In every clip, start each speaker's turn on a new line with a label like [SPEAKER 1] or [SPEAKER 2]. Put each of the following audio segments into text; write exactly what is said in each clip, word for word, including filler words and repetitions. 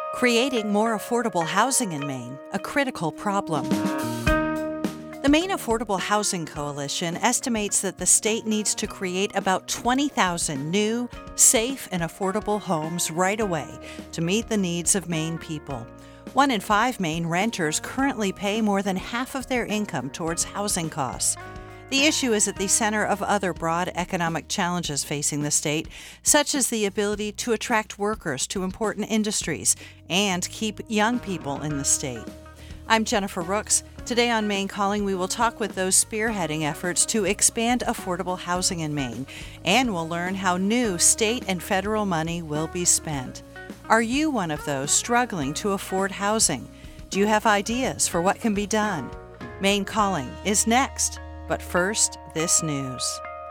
[SPEAKER 1] Creating more affordable housing in Maine, a critical problem. The Maine Affordable Housing Coalition estimates that the state needs to create about twenty thousand new, safe, and affordable homes right away to meet the needs of Maine people. One in five Maine renters currently pay more than half of their income towards housing costs. The issue is at the center of other broad economic challenges facing the state, such as the ability to attract workers to important industries and keep young people in the state. I'm Jennifer Rooks. Today on Maine Calling, we will talk with those spearheading efforts to expand affordable housing in Maine, and we'll learn how new state and federal money will be spent. Are you one of those struggling to afford housing? Do you have ideas for what can be done? Maine Calling is next. But first, this news.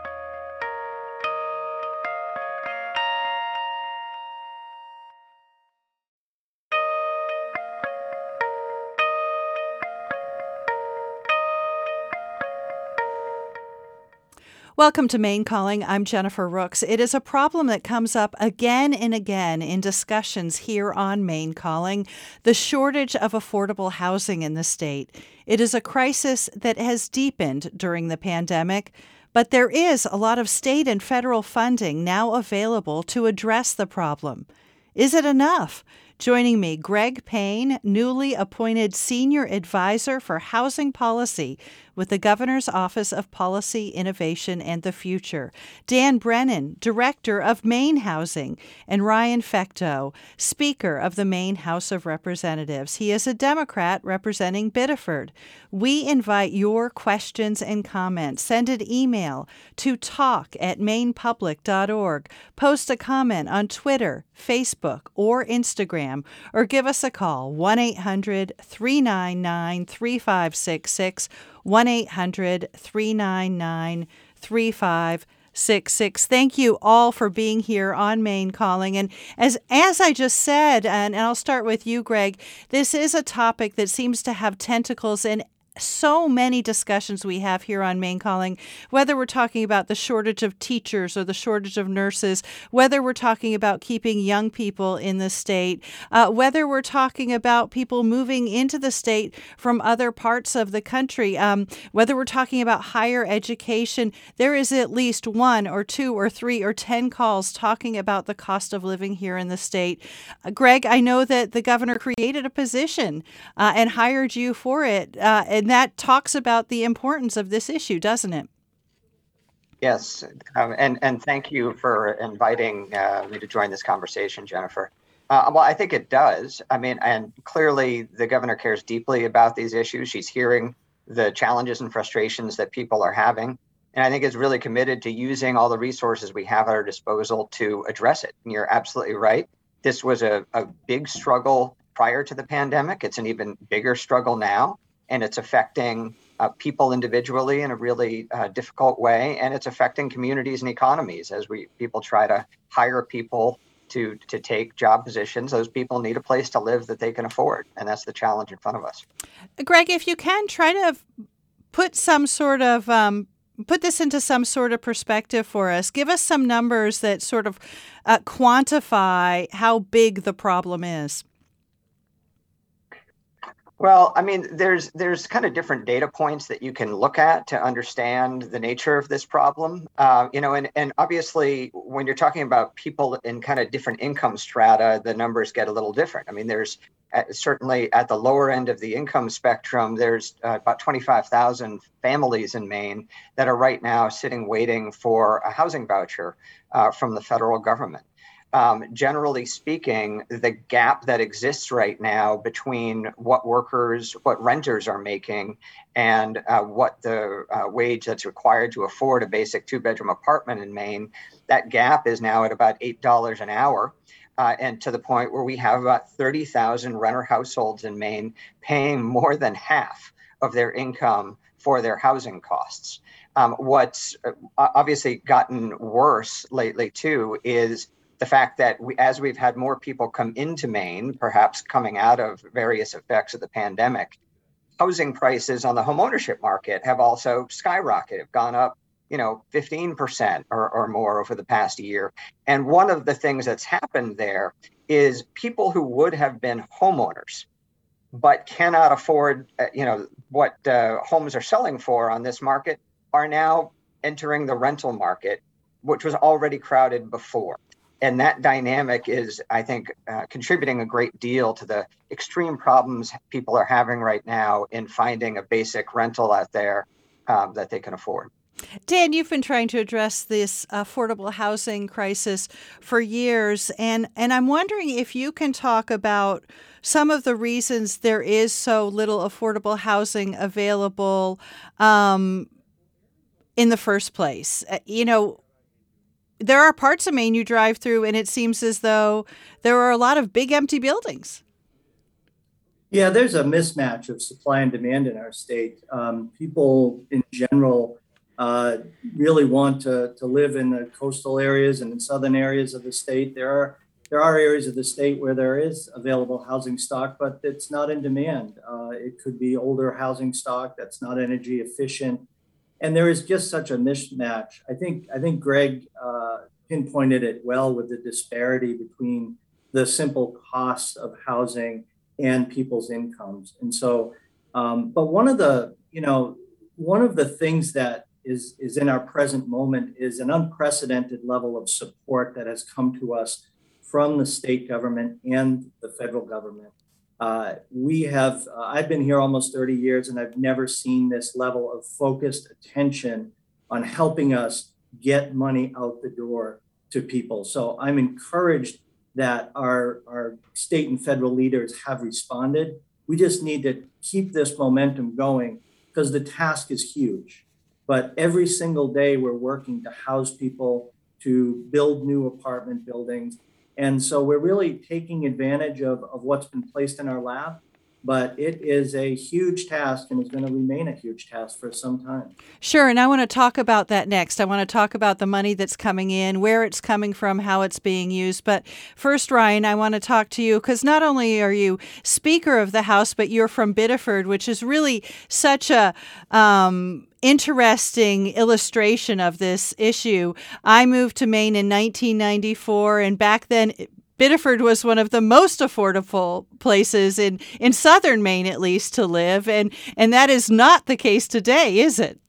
[SPEAKER 1] Welcome to Maine Calling. I'm Jennifer Rooks. It is a problem that comes up again and again in discussions here on Maine Calling, the shortage of affordable housing in the state. It is a crisis that has deepened during the pandemic, but there is a lot of state and federal funding now available to address the problem. Is it enough? Joining me, Greg Payne, newly appointed Senior Advisor for Housing Policy with the Governor's Office of Policy, Innovation, and the Future, Dan Brennan, Director of Maine Housing, and Ryan Fecteau, Speaker of the Maine House of Representatives. He is a Democrat representing Biddeford. We invite your questions and comments. Send an email to talk at maine public dot org. Post a comment on Twitter, Facebook, or Instagram, or give us a call, one eight hundred three nine nine three five six six, one eight hundred three nine nine three five six six. Thank you all for being here on Maine Calling. And as as I just said, and, and I'll start with you, Greg, this is a topic that seems to have tentacles in so many discussions we have here on Maine Calling, whether we're talking about the shortage of teachers or the shortage of nurses, whether we're talking about keeping young people in the state, uh, whether we're talking about people moving into the state from other parts of the country, um, whether we're talking about higher education, there is at least one or two or three or ten calls talking about the cost of living here in the state. Uh, Greg, I know that the governor created a position uh, and hired you for it, uh, and that talks about the importance of this issue, doesn't it?
[SPEAKER 2] Yes, um, and and thank you for inviting uh, me to join this conversation, Jennifer. Uh, well, I think it does. I mean, and clearly the governor cares deeply about these issues. She's hearing the challenges and frustrations that people are having, and I think is really committed to using all the resources we have at our disposal to address it. And you're absolutely right. This was a, a big struggle prior to the pandemic. It's an even bigger struggle now. And it's affecting uh, people individually in a really uh, difficult way, and it's affecting communities and economies as we people try to hire people to to take job positions. Those people need a place to live that they can afford, and that's the challenge in front of us.
[SPEAKER 1] Greg, if you can, try to put some sort of um, put this into some sort of perspective for us. Give us some numbers that sort of uh, quantify how big the problem is.
[SPEAKER 2] Well, I mean, there's there's kind of different data points that you can look at to understand the nature of this problem. Uh, you know, and, and obviously, when you're talking about people in kind of different income strata, the numbers get a little different. I mean, there's uh, certainly at the lower end of the income spectrum, there's uh, about twenty-five thousand families in Maine that are right now sitting waiting for a housing voucher uh, from the federal government. Um, generally speaking, the gap that exists right now between what workers, what renters are making and uh, what the uh, wage that's required to afford a basic two-bedroom apartment in Maine, that gap is now at about eight dollars an hour. Uh, and to the point where we have about thirty thousand renter households in Maine paying more than half of their income for their housing costs. Um, what's obviously gotten worse lately, too, is the fact that we, as we've had more people come into Maine, perhaps coming out of various effects of the pandemic, housing prices on the homeownership market have also skyrocketed, have gone up, you know, fifteen percent or, or more over the past year. And one of the things that's happened there is people who would have been homeowners but cannot afford, uh, you know, what uh, homes are selling for on this market are now entering the rental market, which was already crowded before. And that dynamic is, I think, uh, contributing a great deal to the extreme problems people are having right now in finding a basic rental out there um, that they can afford.
[SPEAKER 1] Dan, you've been trying to address this affordable housing crisis for years, and, and I'm wondering if you can talk about some of the reasons there is so little affordable housing available um, in the first place. Uh, you know, there are parts of Maine you drive through, and it seems as though there are a lot of big empty buildings.
[SPEAKER 3] Yeah, there's a mismatch of supply and demand in our state. Um, people in general Uh, really want to, to live in the coastal areas and in southern areas of the state. There are there are areas of the state where there is available housing stock, but it's not in demand. Uh, it could be older housing stock that's not energy efficient, and there is just such a mismatch. I think I think Greg uh, pinpointed it well with the disparity between the simple costs of housing and people's incomes. And so, um, but one of the you know one of the things that is, is in our present moment is an unprecedented level of support that has come to us from the state government and the federal government. Uh, we have, uh, I've been here almost thirty years, and I've never seen this level of focused attention on helping us get money out the door to people. So I'm encouraged that our, our state and federal leaders have responded. We just need to keep this momentum going because the task is huge. But every single day we're working to house people, to build new apartment buildings. And so we're really taking advantage of, of what's been placed in our lap. But it is a huge task and is going to remain a huge task for some time.
[SPEAKER 1] Sure. And I want to talk about that next. I want to talk about the money that's coming in, where it's coming from, how it's being used. But first, Ryan, I want to talk to you because not only are you Speaker of the House, but you're from Biddeford, which is really such a um, interesting illustration of this issue. I moved to Maine in nineteen ninety-four, and back then Biddeford was one of the most affordable places in, in southern Maine, at least, to live. And, and that is not the case today, is it?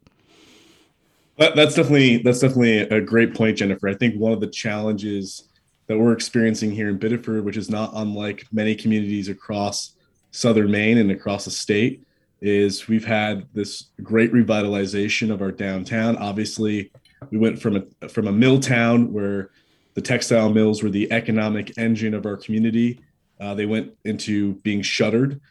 [SPEAKER 4] That, that's definitely that's definitely a great point, Jennifer. I think one of the challenges that we're experiencing here in Biddeford, which is not unlike many communities across southern Maine and across the state, is we've had this great revitalization of our downtown. Obviously, we went from a from a mill town where the textile mills were the economic engine of our community. Uh, they went into being shuttered,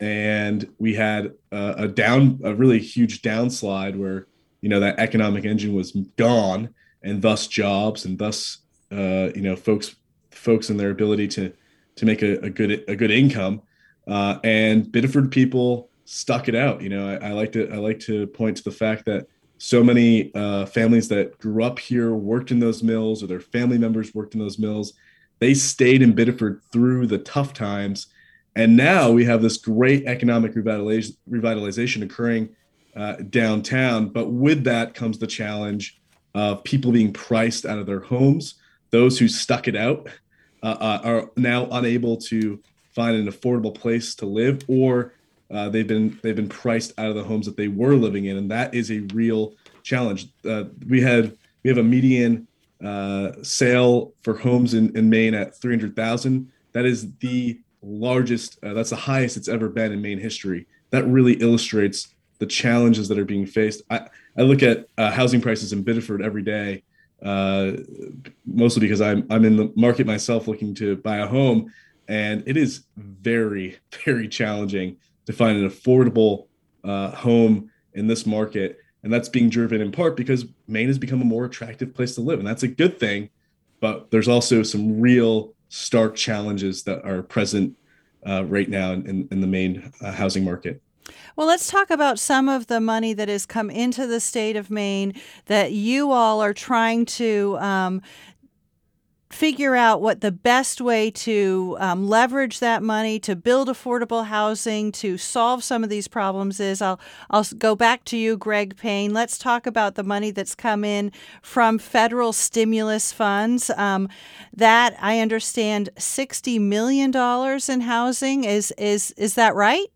[SPEAKER 4] and we had uh, a down, a really huge downslide where, you know, that economic engine was gone, and thus jobs, and thus, uh, you know, folks, folks and their ability to to make a, a good a good income. Uh, and Biddeford people stuck it out. You know, I, I like to I like to point to the fact that so many uh, families that grew up here, worked in those mills, or their family members worked in those mills, they stayed in Biddeford through the tough times. And now we have this great economic revitalization, revitalization occurring uh, downtown. But with that comes the challenge of people being priced out of their homes. Those who stuck it out uh, uh, are now unable to find an affordable place to live, or Uh, they've been they've been priced out of the homes that they were living in, and that is a real challenge. Uh, we had we have a median uh, sale for homes in, in Maine at three hundred thousand. That is the largest. Uh, that's the highest it's ever been in Maine history. That really illustrates the challenges that are being faced. I, I look at uh, housing prices in Biddeford every day, uh, mostly because I'm I'm in the market myself looking to buy a home, and it is very very challenging to find an affordable uh, home in this market. And that's being driven in part because Maine has become a more attractive place to live. And that's a good thing, but there's also some real stark challenges that are present uh, right now in, in the Maine uh, housing market.
[SPEAKER 1] Well, let's talk about some of the money that has come into the state of Maine that you all are trying to um, figure out what the best way to um, leverage that money to build affordable housing, to solve some of these problems is. I'll I'll go back to you, Greg Payne. Let's talk about the money that's come in from federal stimulus funds. Um, that I understand sixty million dollars in housing. Is is is that right?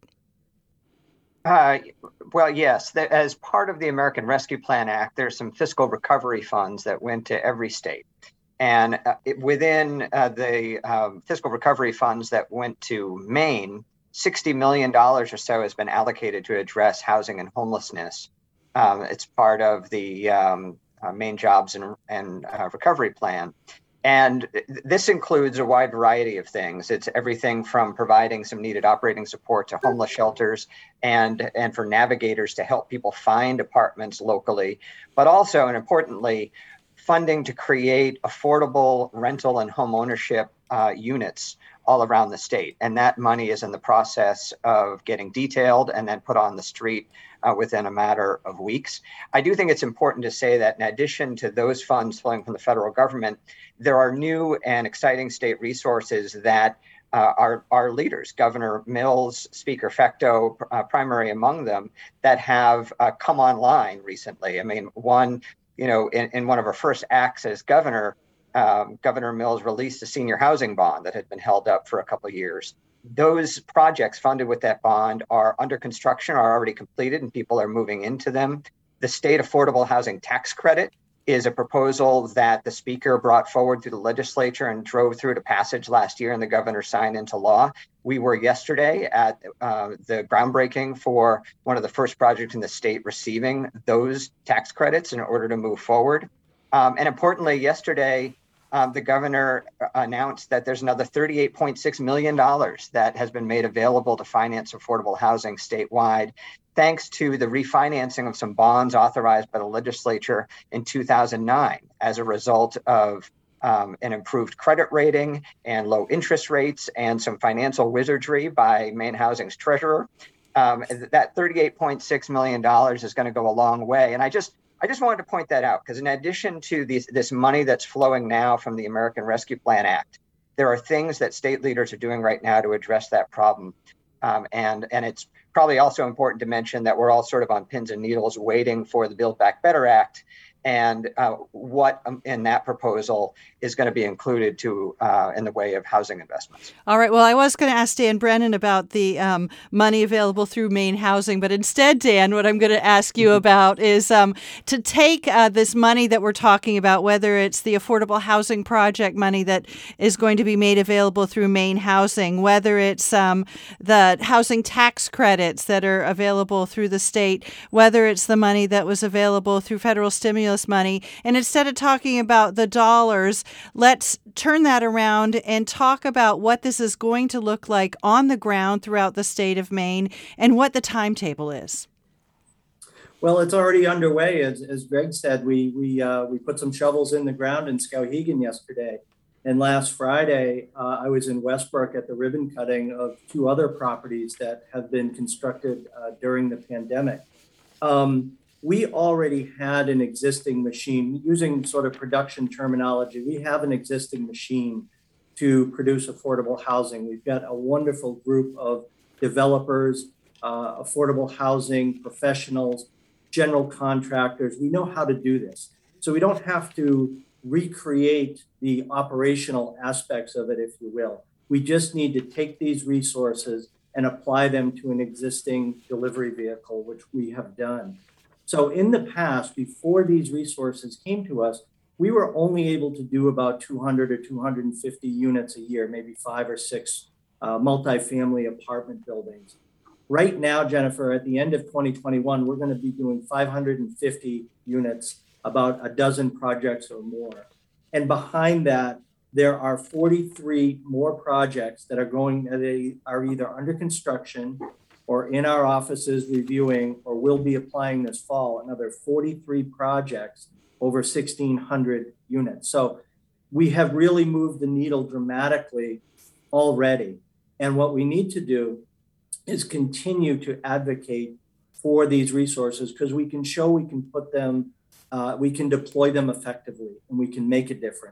[SPEAKER 2] Uh, well, yes. As part of the American Rescue Plan Act, there's some fiscal recovery funds that went to every state. And uh, it, within uh, the um, fiscal recovery funds that went to Maine, sixty million dollars or so has been allocated to address housing and homelessness. Um, it's part of the um, uh, Maine Jobs and, and uh, Recovery Plan. And this includes a wide variety of things. It's everything from providing some needed operating support to homeless shelters and, and for navigators to help people find apartments locally, but also, and importantly, funding to create affordable rental and home ownership uh, units all around the state. And that money is in the process of getting detailed and then put on the street uh, within a matter of weeks. I do think it's important to say that in addition to those funds flowing from the federal government, there are new and exciting state resources that uh, our, our leaders, Governor Mills, Speaker Fecteau, uh, primary among them, that have uh, come online recently. I mean, one, you know, in, in one of our first acts as governor, um, Governor Mills released a senior housing bond that had been held up for a couple of years. Those projects funded with that bond are under construction, are already completed, and people are moving into them. The state affordable housing tax credit is a proposal that the speaker brought forward through the legislature and drove through to passage last year, and the governor signed into law. We were yesterday at uh, the groundbreaking for one of the first projects in the state receiving those tax credits in order to move forward. Um, and importantly, yesterday, um, the governor announced that there's another thirty-eight point six million dollars that has been made available to finance affordable housing statewide, thanks to the refinancing of some bonds authorized by the legislature in two thousand nine as a result of um, an improved credit rating and low interest rates and some financial wizardry by Maine Housing's treasurer. Um, that thirty-eight point six million dollars is going to go a long way. And I just I just wanted to point that out, because in addition to these, this money that's flowing now from the American Rescue Plan Act, there are things that state leaders are doing right now to address that problem. Um, and, and it's probably also important to mention that we're all sort of on pins and needles waiting for the Build Back Better Act and uh, what um, in that proposal is going to be included to uh, in the way of housing investments.
[SPEAKER 1] All right. Well, I was going to ask Dan Brennan about the um, money available through Maine Housing, but instead, Dan, what I'm going to ask you about is um, to take uh, this money that we're talking about, whether it's the Affordable Housing Project money that is going to be made available through Maine Housing, whether it's um, the housing tax credits that are available through the state, whether it's the money that was available through federal stimulus money. And instead of talking about the dollars, let's turn that around and talk about what this is going to look like on the ground throughout the state of Maine and what the timetable is.
[SPEAKER 3] Well, it's already underway. As, as Greg said, we we uh, we put some shovels in the ground in Skowhegan yesterday. And last Friday, uh, I was in Westbrook at the ribbon cutting of two other properties that have been constructed uh, during the pandemic. Um, We already had an existing machine, using sort of production terminology. We have an existing machine to produce affordable housing. We've got a wonderful group of developers, uh, affordable housing professionals, general contractors. We know how to do this. So we don't have to recreate the operational aspects of it, if you will. We just need to take these resources and apply them to an existing delivery vehicle, which we have done. So in the past, before these resources came to us, we were only able to do about two hundred or two hundred fifty units a year, maybe five or six uh, multifamily apartment buildings. Right now, Jennifer, at the end of twenty twenty-one, we're going to be doing five hundred fifty units, about a dozen projects or more. And behind that, there are forty-three more projects that are going, they are either under construction or in our offices reviewing, or will be applying this fall, another forty-three projects over sixteen hundred units. So we have really moved the needle dramatically already. And what we need to do is continue to advocate for these resources, because we can show we can put them, uh, we can deploy them effectively, and we can make a difference.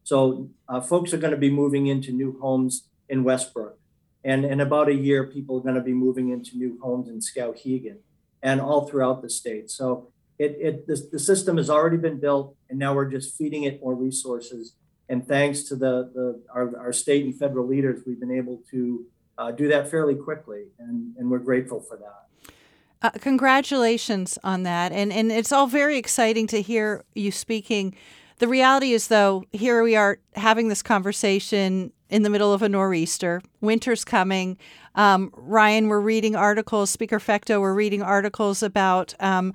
[SPEAKER 3] So uh, folks are going to be moving into new homes in Westbrook. And in about a year, people are going to be moving into new homes in Skowhegan and all throughout the state. So it, it the, the system has already been built, and now we're just feeding it more resources. And thanks to the, the our, our state and federal leaders, we've been able to uh, do that fairly quickly, and, and we're grateful for that.
[SPEAKER 1] Uh, congratulations on that. And, and it's all very exciting to hear you speaking. The reality is, though, here we are having this conversation in the middle of a nor'easter. Winter's coming. Um, Ryan, we're reading articles, Speaker Fecteau, we're reading articles about um,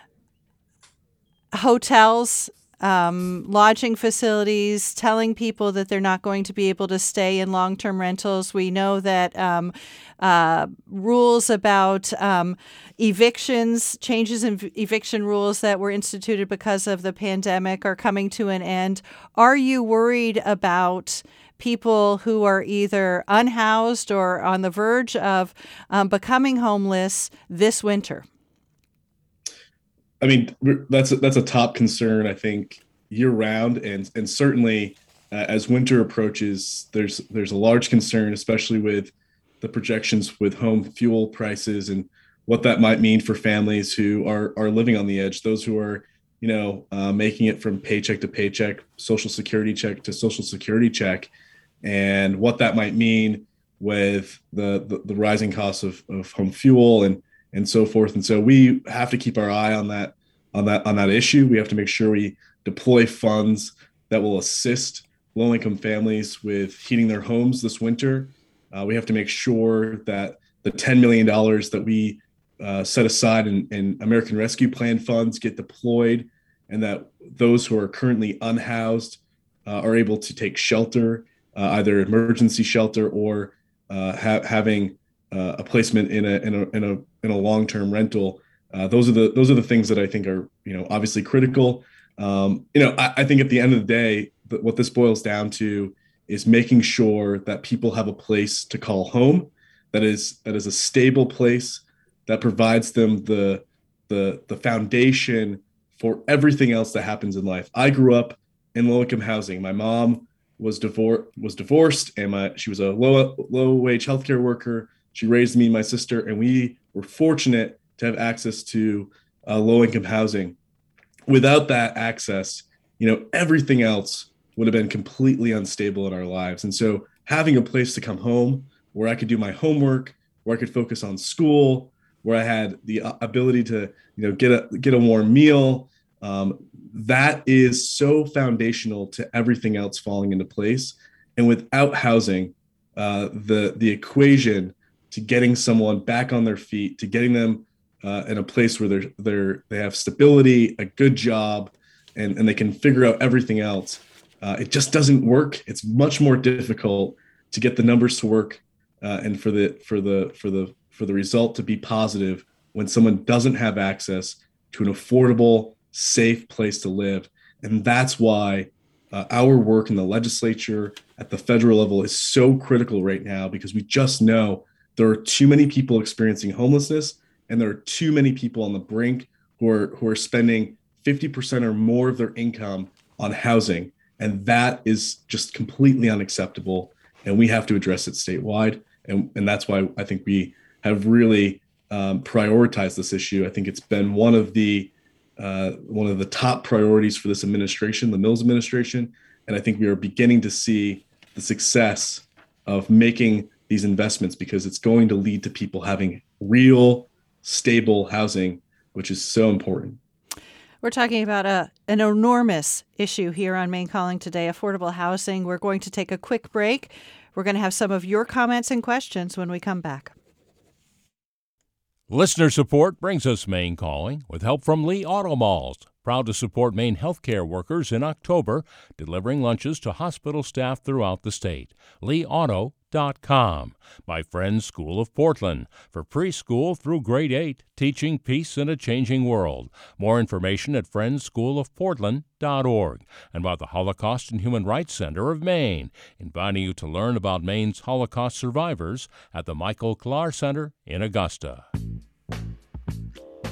[SPEAKER 1] hotels, um, lodging facilities, telling people that they're not going to be able to stay in long-term rentals. We know that um, uh, rules about um, evictions, changes in v- eviction rules that were instituted because of the pandemic are coming to an end. Are you worried about people who are either unhoused or on the verge of um, becoming homeless this winter?
[SPEAKER 4] I mean, that's a, that's a top concern, I think, year round, and and certainly uh, as winter approaches, there's there's a large concern, especially with the projections with home fuel prices and what that might mean for families who are are living on the edge, those who are, you know, uh, making it from paycheck to paycheck, social security check to social security check, and what that might mean with the the, the rising costs of, of home fuel and and so forth. And so we have to keep our eye on that, on that, on that issue. We have to make sure we deploy funds that will assist low-income families with heating their homes this winter. Uh, we have to make sure that the ten million dollars that we uh, set aside in, in American Rescue Plan funds get deployed, and that those who are currently unhoused uh, are able to take shelter, uh, either emergency shelter or uh, ha- having uh, a placement in a in a in a in a long-term rental. Uh, those are the those are the things that I think are, you know, obviously critical. Um, you know, I, I think at the end of the day, th- what this boils down to is making sure that people have a place to call home, that is that is a stable place that provides them the the the foundation for everything else that happens in life. I grew up in low-income housing. My mom was divor- was divorced, and my she was a low low wage healthcare worker. She raised me and my sister, and we were fortunate to have access to uh, low-income housing. Without that access, you know, everything else would have been completely unstable in our lives. And so having a place to come home where I could do my homework, where I could focus on school, where I had the ability to, you know, get a get a warm meal, um, that is so foundational to everything else falling into place. And without housing, uh, the the equation to getting someone back on their feet, to getting them uh, in a place where they're they're they have stability, a good job, and, and they can figure out everything else, uh, it just doesn't work. It's much more difficult to get the numbers to work uh, and for the for the for the for the result to be positive when someone doesn't have access to an affordable, safe place to live. And that's why uh, our work in the legislature at the federal level is so critical right now, because we just know there are too many people experiencing homelessness, and there are too many people on the brink who are who are spending fifty percent or more of their income on housing. And that is just completely unacceptable. And we have to address it statewide. And, and that's why I think we have really um, prioritized this issue. I think it's been one of the uh, one of the top priorities for this administration, the Mills administration. And I think we are beginning to see the success of making these investments, because it's going to lead to people having real, stable housing, which is so important.
[SPEAKER 1] We're talking about a, an enormous issue here on Maine Calling today, affordable housing. We're going to take a quick break. We're going to have some of your comments and questions when we come back.
[SPEAKER 5] Listener support brings us Maine Calling, with help from Lee Auto Malls, proud to support Maine healthcare workers in October, delivering lunches to hospital staff throughout the state. lee auto dot com. My Friends School of Portland, for preschool through grade eight, teaching peace in a changing world. More information at friends school of portland dot org. And by the Holocaust and Human Rights Center of Maine, inviting you to learn about Maine's Holocaust survivors at the Michael Klar Center in Augusta.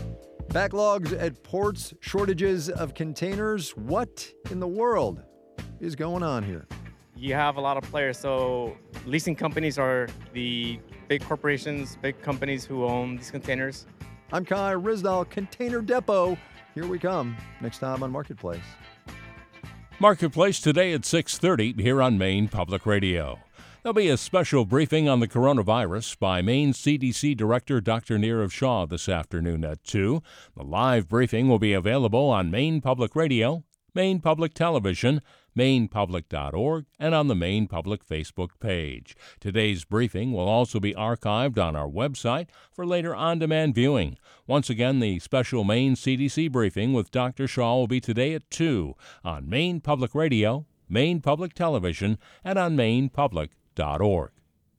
[SPEAKER 6] Backlogs at ports, shortages of containers. What in the world? is going on here?
[SPEAKER 7] You have a lot of players. So leasing companies are the big corporations, big companies who own these containers.
[SPEAKER 6] I'm Kai Ryssdal, Container Depot. Here we come next time on Marketplace.
[SPEAKER 5] Marketplace today at six thirty here on Maine Public Radio. There'll be a special briefing on the coronavirus by Maine C D C Director Doctor Nirav Shah this afternoon at two. The live briefing will be available on Maine Public Radio, Maine Public Television, maine public dot org, and on the Maine Public Facebook page. Today's briefing will also be archived on our website for later on-demand viewing. Once again, the special Maine C D C briefing with Doctor Shah will be today at two on Maine Public Radio, Maine Public Television, and on maine public dot org.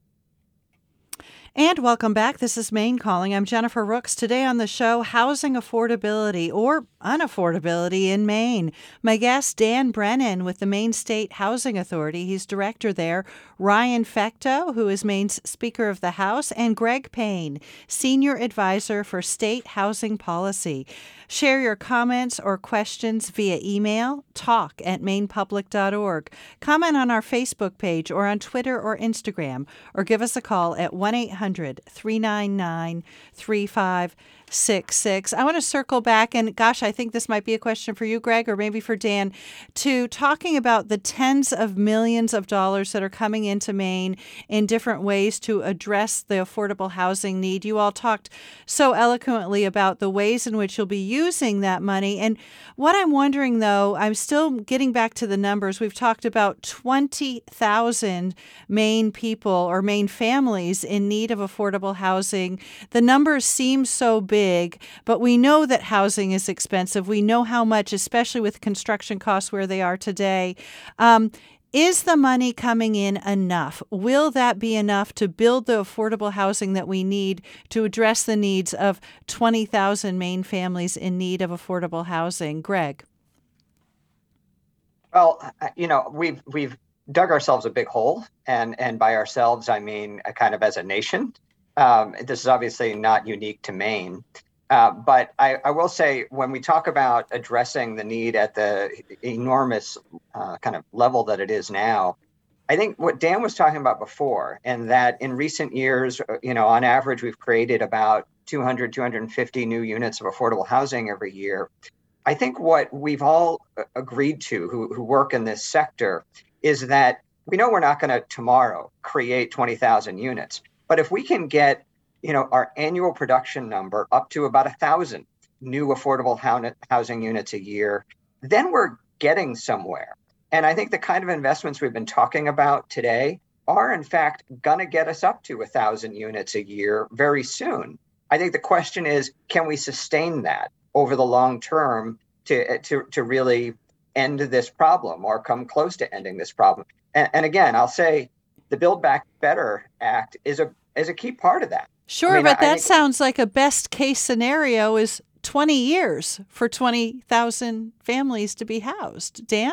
[SPEAKER 1] And welcome back. This is Maine Calling. I'm Jennifer Rooks. Today on the show, housing affordability or unaffordability in Maine. My guest, Dan Brennan with the Maine State Housing Authority. He's director there. Ryan Fecteau, who is Maine's Speaker of the House, and Greg Payne, Senior Advisor for State Housing Policy. Share your comments or questions via email, talk at maine public dot org. Comment on our Facebook page or on Twitter or Instagram, or give us a call at one eight hundred three nine nine three five six six. I want to circle back, and gosh, I think this might be a question for you, Greg, or maybe for Dan, to talking about the tens of millions of dollars that are coming into Maine in different ways to address the affordable housing need. You all talked so eloquently about the ways in which you'll be using that money. And what I'm wondering, though, I'm still getting back to the numbers. We've talked about twenty thousand Maine people or Maine families in need of affordable housing. The numbers seem so big. Big, but we know that housing is expensive. We know how much, especially with construction costs where they are today. Um, is the money coming in enough? Will that be enough to build the affordable housing that we need to address the needs of twenty thousand Maine families in need of affordable housing? Greg?
[SPEAKER 2] Well, you know, we've we've dug ourselves a big hole, and and by ourselves, I mean kind of as a nation. Um, this is obviously not unique to Maine, uh, but I, I will say when we talk about addressing the need at the enormous uh, kind of level that it is now, I think what Dan was talking about before, and that in recent years, you know, on average, we've created about two hundred, two hundred fifty new units of affordable housing every year. I think what we've all agreed to who, who work in this sector is that we know we're not going to tomorrow create twenty thousand units. But if we can get, you know, our annual production number up to about a thousand new affordable housing units a year, then we're getting somewhere. And I think the kind of investments we've been talking about today are, in fact, going to get us up to a thousand units a year very soon. I think the question is, can we sustain that over the long term to to to really end this problem or come close to ending this problem? And, and again, I'll say the Build Back Better Act is a is a key part of that.
[SPEAKER 1] Sure,
[SPEAKER 2] I mean,
[SPEAKER 1] but
[SPEAKER 2] I,
[SPEAKER 1] that
[SPEAKER 2] I think,
[SPEAKER 1] sounds like a best case scenario is twenty years for twenty thousand families to be housed. Dan?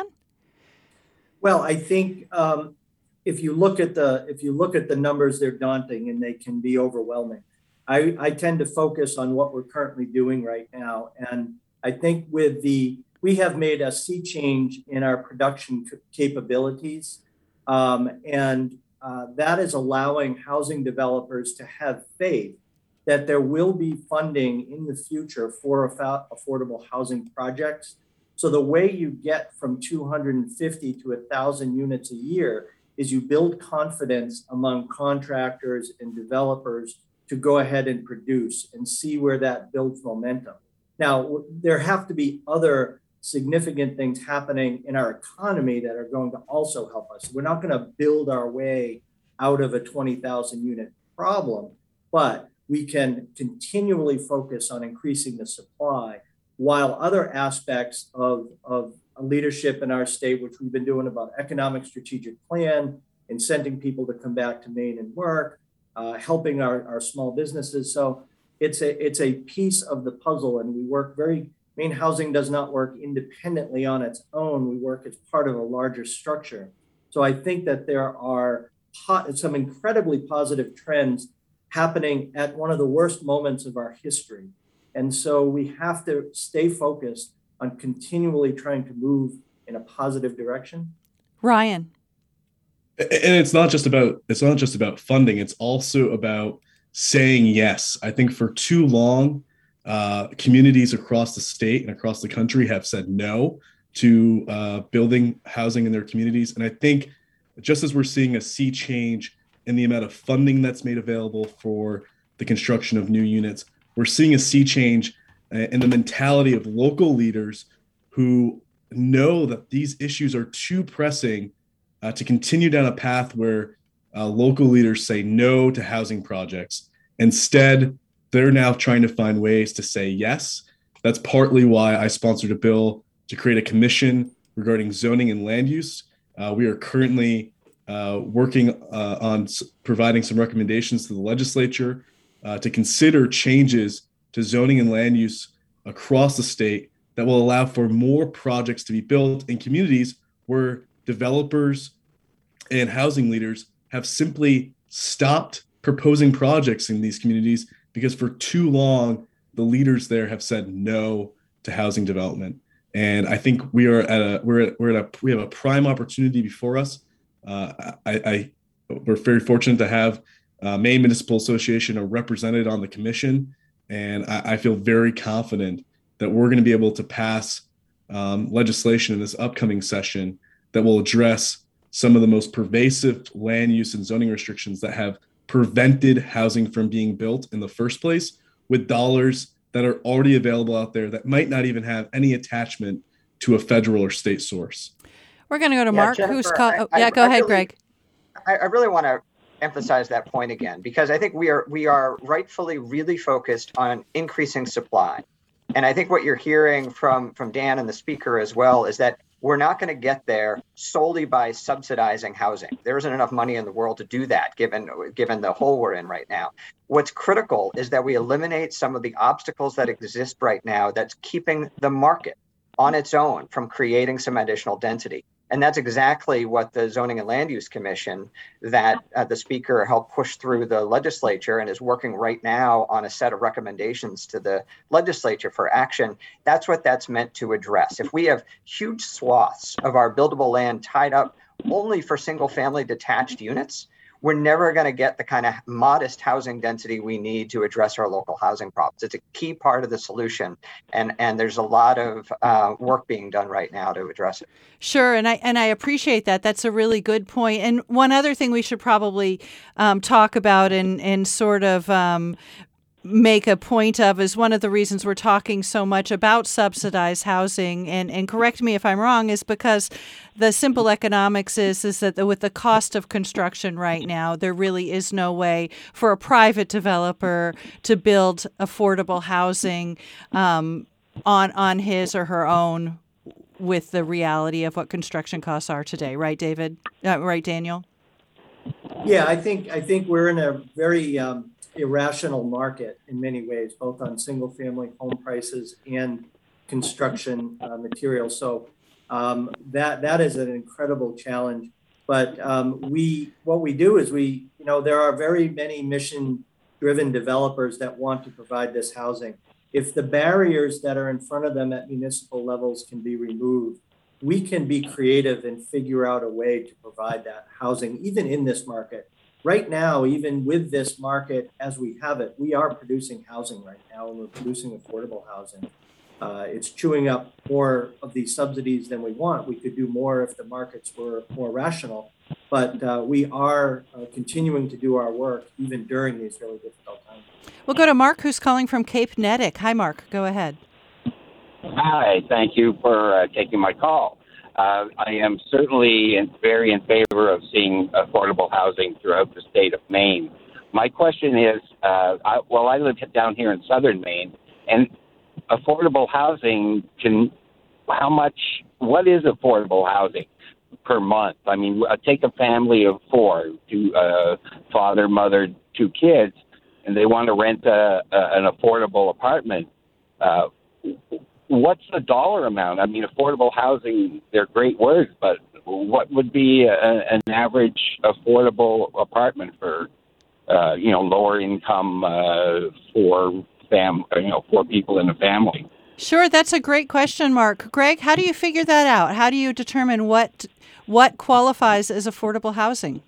[SPEAKER 3] Well, I think um, if you look at the if you look at the numbers, they're daunting and they can be overwhelming. I, I tend to focus on what we're currently doing right now, and I think with the we have made a sea change in our production capabilities, um, and uh, that is allowing housing developers to have faith that there will be funding in the future for affordable housing projects. So the way you get from two hundred fifty to one thousand units a year is you build confidence among contractors and developers to go ahead and produce and see where that builds momentum. Now, there have to be other significant things happening in our economy that are going to also help us. We're not going to build our way out of a twenty thousand unit problem, but we can continually focus on increasing the supply, while other aspects of, of leadership in our state, which we've been doing about economic strategic plan, incenting people to come back to Maine and work, uh, helping our, our small businesses. So it's a it's a piece of the puzzle, and we work very, Maine Housing does not work independently on its own. We work as part of a larger structure. So I think that there are po- some incredibly positive trends happening at one of the worst moments of our history. And so we have to stay focused on continually trying to move in a positive direction.
[SPEAKER 1] Ryan.
[SPEAKER 4] And it's not just about it's not just about funding. It's also about saying yes. I think for too long, uh, communities across the state and across the country have said no to uh, building housing in their communities. And I think just as we're seeing a sea change in the amount of funding that's made available for the construction of new units, we're seeing a sea change in the mentality of local leaders who know that these issues are too pressing uh, to continue down a path where uh, local leaders say no to housing projects. Instead, they're now trying to find ways to say yes. That's partly why I sponsored a bill to create a commission regarding zoning and land use. Uh, we are currently uh, working uh, on s- providing some recommendations to the legislature uh, to consider changes to zoning and land use across the state that will allow for more projects to be built in communities where developers and housing leaders have simply stopped proposing projects in these communities because for too long, the leaders there have said no to housing development. And I think we are at a we're at, we're at a we have a prime opportunity before us. Uh, I, I we're very fortunate to have uh, Maine Municipal Association represented on the commission, and I, I feel very confident that we're going to be able to pass um, legislation in this upcoming session that will address some of the most pervasive land use and zoning restrictions that have prevented housing from being built in the first place, with dollars that are already available out there that might not even have any attachment to a federal or state source.
[SPEAKER 1] We're going to go to
[SPEAKER 2] Yeah,
[SPEAKER 1] Mark,
[SPEAKER 2] Jennifer,
[SPEAKER 1] who's called.
[SPEAKER 2] I-
[SPEAKER 1] Oh,
[SPEAKER 2] I-
[SPEAKER 1] yeah, go
[SPEAKER 2] I
[SPEAKER 1] ahead,
[SPEAKER 2] really-
[SPEAKER 1] Greg.
[SPEAKER 2] I, I really want to emphasize that point again, because I think we are we are rightfully really focused on increasing supply. And I think what you're hearing from, from Dan and the speaker as well is that we're not going to get there solely by subsidizing housing. There isn't enough money in the world to do that, given given the hole we're in right now. What's critical is that we eliminate some of the obstacles that exist right now that's keeping the market on its own from creating some additional density. And that's exactly what the Zoning and Land Use Commission that uh, the speaker helped push through the legislature and is working right now on a set of recommendations to the legislature for action. That's what that's meant to address. If we have huge swaths of our buildable land tied up only for single family detached units, we're never going to get the kind of modest housing density we need to address our local housing problems. It's a key part of the solution, and and there's a lot of uh, work being done right now to address it.
[SPEAKER 1] Sure, and I and I appreciate that. That's a really good point. And one other thing we should probably um, talk about and and sort of um, make a point of is one of the reasons we're talking so much about subsidized housing, and, and correct me if I'm wrong, is because the simple economics is is that with the cost of construction right now, there really is no way for a private developer to build affordable housing um, on on his or her own with the reality of what construction costs are today. Right, David? Uh, right, Daniel?
[SPEAKER 3] Yeah, I think I think we're in a very um, irrational market in many ways, both on single family home prices and construction uh, materials. So um, that that is an incredible challenge. But um, we what we do is we, you know, there are very many mission driven developers that want to provide this housing. If the barriers that are in front of them at municipal levels can be removed, we can be creative and figure out a way to provide that housing, even in this market. Right now, even with this market as we have it, we are producing housing right now, and we're producing affordable housing. Uh, it's chewing up more of these subsidies than we want. We could do more if the markets were more rational, but uh, we are uh, continuing to do our work even during these really difficult times.
[SPEAKER 1] We'll go to Mark, who's calling from Cape Nettic. Hi, Mark. Go ahead.
[SPEAKER 8] Hi, thank you for uh, taking my call. Uh, I am certainly in, very in favor of seeing affordable housing throughout the state of Maine. My question is, uh, I, well, I live down here in southern Maine, and affordable housing can, how much, what is affordable housing per month? I mean, take a family of four, two, uh, father, mother, two kids, and they want to rent a, a, an affordable apartment. Uh, what's the dollar amount? I mean, affordable housing, they're great words, but what would be a, an average affordable apartment for, uh, you know, lower income uh, for fam, you know, four people in a family?
[SPEAKER 1] Sure, that's a great question, Mark. Greg, how do you figure that out? How do you determine what what qualifies as affordable housing?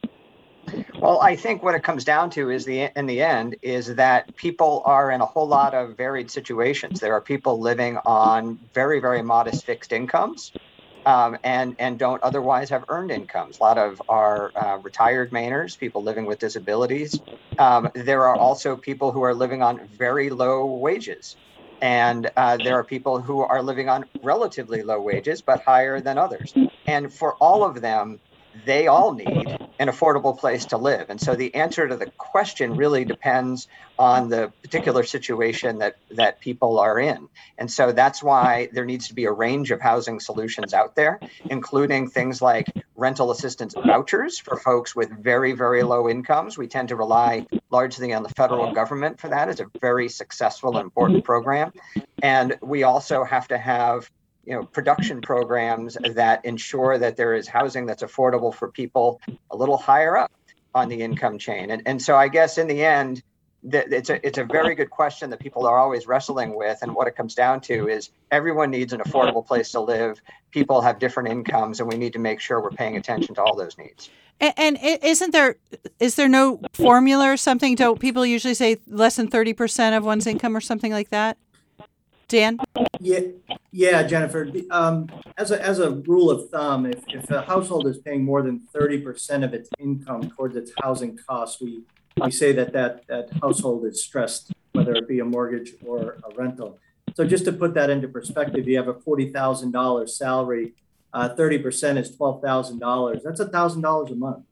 [SPEAKER 2] Well, I think what it comes down to is the in the end is that people are in a whole lot of varied situations. There are people living on very, very modest fixed incomes um, and, and don't otherwise have earned incomes. A lot of our uh, retired Mainers, people living with disabilities. Um, there are also people who are living on very low wages. And uh, there are people who are living on relatively low wages, but higher than others. And for all of them, they all need an affordable place to live. And so the answer to the question really depends on the particular situation that, that people are in. And so that's why there needs to be a range of housing solutions out there, including things like rental assistance vouchers for folks with very, very low incomes. We tend to rely largely on the federal government for that. It's a very successful and important program. And we also have to have you know, production programs that ensure that there is housing that's affordable for people a little higher up on the income chain. And, and so I guess in the end, th- it's a it's a very good question that people are always wrestling with. And what it comes down to is everyone needs an affordable place to live. People have different incomes, and we need to make sure we're paying attention to all those needs.
[SPEAKER 1] And, and isn't there is there no formula or something? Don't people usually say less than thirty percent of one's income or something like that? Dan?
[SPEAKER 3] Yeah, yeah, Jennifer. Um, as a as a rule of thumb, if, if a household is paying more than thirty percent of its income towards its housing costs, we we say that that that household is stressed, whether it be a mortgage or a rental. So just to put that into perspective, you have a forty thousand dollars salary. Uh, thirty percent is twelve thousand dollars. That's one thousand dollars a month.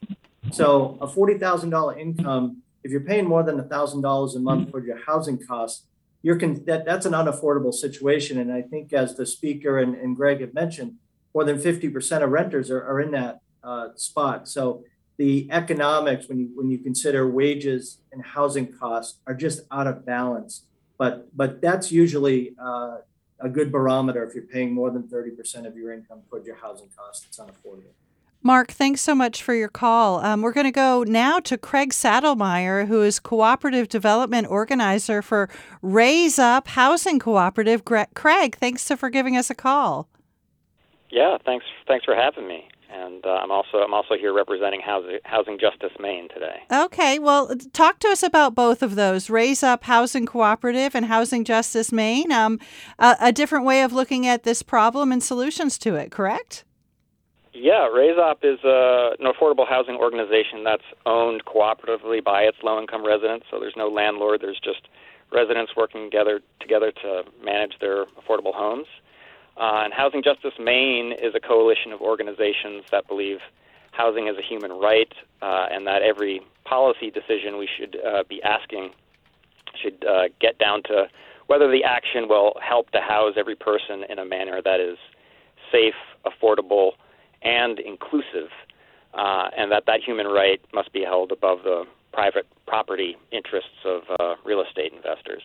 [SPEAKER 3] So a forty thousand dollars income, if you're paying more than one thousand dollars a month for your housing costs, You're con- that, that's an unaffordable situation. And I think as the speaker and, and Greg have mentioned, more than fifty percent of renters are, are in that uh, spot. So the economics, when you when you consider wages and housing costs, are just out of balance. But but that's usually uh, a good barometer if you're paying more than thirty percent of your income toward your housing costs. It's unaffordable.
[SPEAKER 1] Mark, thanks so much for your call. Um, we're going to go now to Craig Saddlemeyer, who is Cooperative Development Organizer for Raise Up Housing Cooperative. Craig, thanks for giving us a call.
[SPEAKER 9] Yeah, thanks. Thanks for having me. And uh, I'm also I'm also here representing Housing, Housing Justice Maine today.
[SPEAKER 1] Okay, well, talk to us about both of those: Raise Up Housing Cooperative and Housing Justice Maine. Um, a, a different way of looking at this problem and solutions to it, correct?
[SPEAKER 9] Yeah, Raise Up is a, an affordable housing organization that's owned cooperatively by its low-income residents. So there's no landlord. There's just residents working together together to manage their affordable homes. Uh, and Housing Justice Maine is a coalition of organizations that believe housing is a human right uh, and that every policy decision we should uh, be asking should uh, get down to whether the action will help to house every person in a manner that is safe, affordable, and inclusive, uh, and that that human right must be held above the private property interests of uh, real estate investors.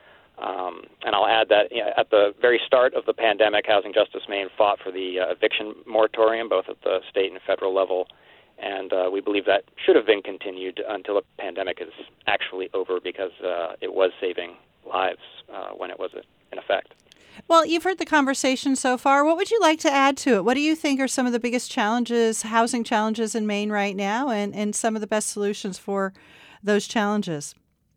[SPEAKER 9] Um, and I'll add that you know, at the very start of the pandemic, Housing Justice Maine fought for the uh, eviction moratorium, both at the state and federal level, and uh, we believe that should have been continued until the pandemic is actually over because uh, it was saving lives uh, when it was in effect.
[SPEAKER 1] Well, you've heard the conversation so far. What would you like to add to it? What do you think are some of the biggest challenges, housing challenges in Maine right now, and, and some of the best solutions for those challenges?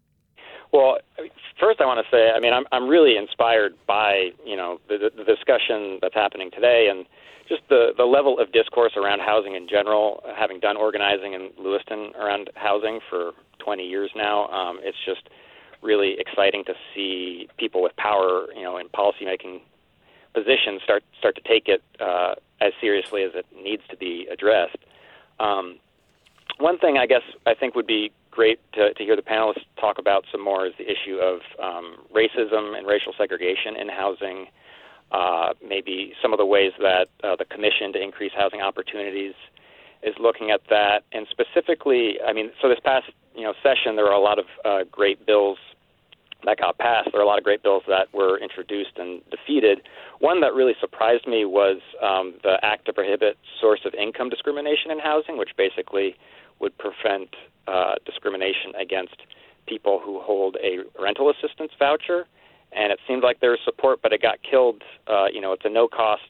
[SPEAKER 9] Well, first I want to say, I mean, I'm I'm really inspired by, you know, the, the discussion that's happening today and just the, the level of discourse around housing in general, having done organizing in Lewiston around housing for twenty years now. Um, it's just really exciting to see people with power, you know, in policymaking positions start start to take it uh, as seriously as it needs to be addressed. Um, one thing I guess I think would be great to, to hear the panelists talk about some more is the issue of um, racism and racial segregation in housing, uh, maybe some of the ways that uh, the Commission to Increase Housing Opportunities is looking at that. And specifically, I mean, so this past you know session, there were a lot of uh, great bills that got passed. There are a lot of great bills that were introduced and defeated. One that really surprised me was um, the Act to Prohibit Source of Income Discrimination in Housing, which basically would prevent uh, discrimination against people who hold a rental assistance voucher and it seemed like there was support, but it got killed. Uh, you know, it's a no-cost,